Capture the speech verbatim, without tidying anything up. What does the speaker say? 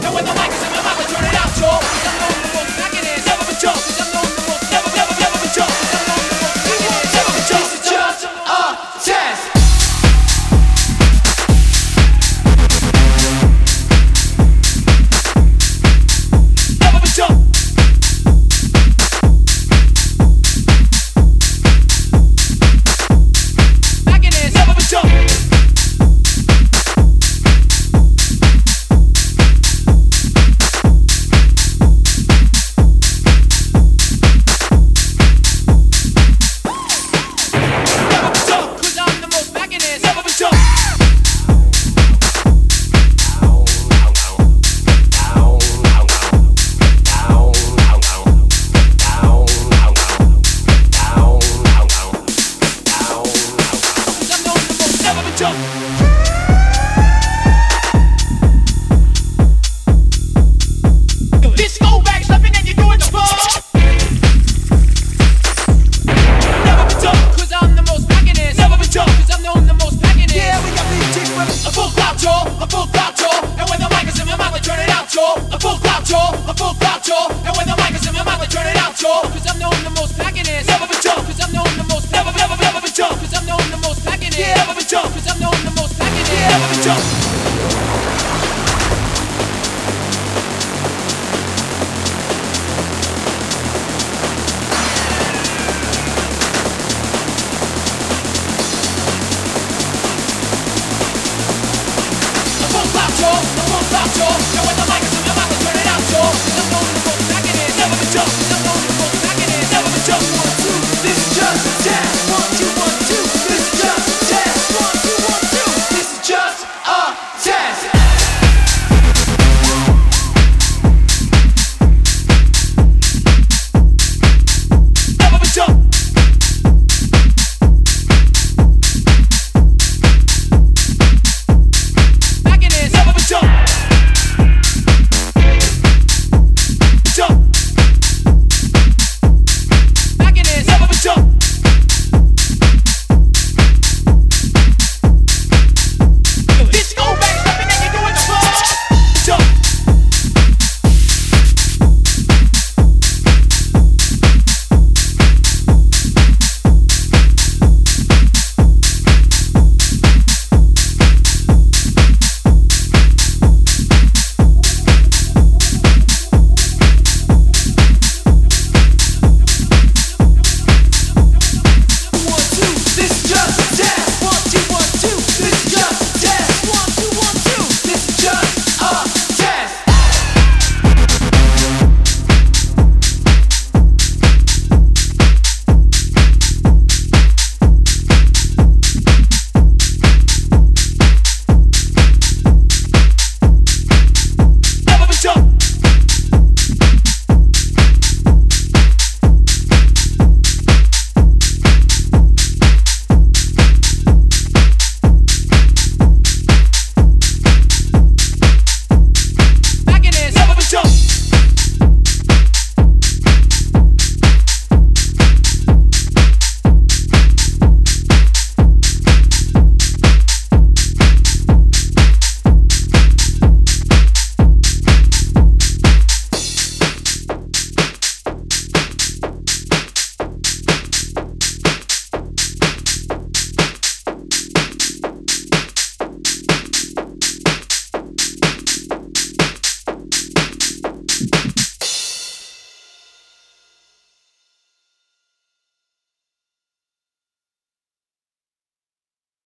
And when the mic is in my mouth, I turn it out, y'all. 'Cause I'm known the most back in it. Never been jumped. 'Cause I'm known the most. Never, never, never been jumped. 'Cause I'm known the most back in it. Never been jumped. It's just a test. Never been jumped. Back in it. Never been jumped. Disco back stepping and you're doing the ball. Never been jumped. 'Cause I'm the most back in this. Never been jumped. 'Cause I'm known the most back in this. Yeah, we got big chicks with a full clout, y'all. A full clout, y'all. And when the mic is in my mouth, I turn it out, y'all. A full clout, y'all. A full clout, y'all. And when the mic is in my mouth, I turn it out, y'all. 'Cause I'm known the most back in this. Never been jumped. 'Cause I'm known the most. Never, never, never been jumped. 'Cause I'm known the most back in this. Yeah, never been jumped. 'Cause I'm known the most back in this. Yeah, never been jumped. And when the mic is in my mouth, I turn it out, y'all. 'Cause I'm known the most back in it. Never been jumped.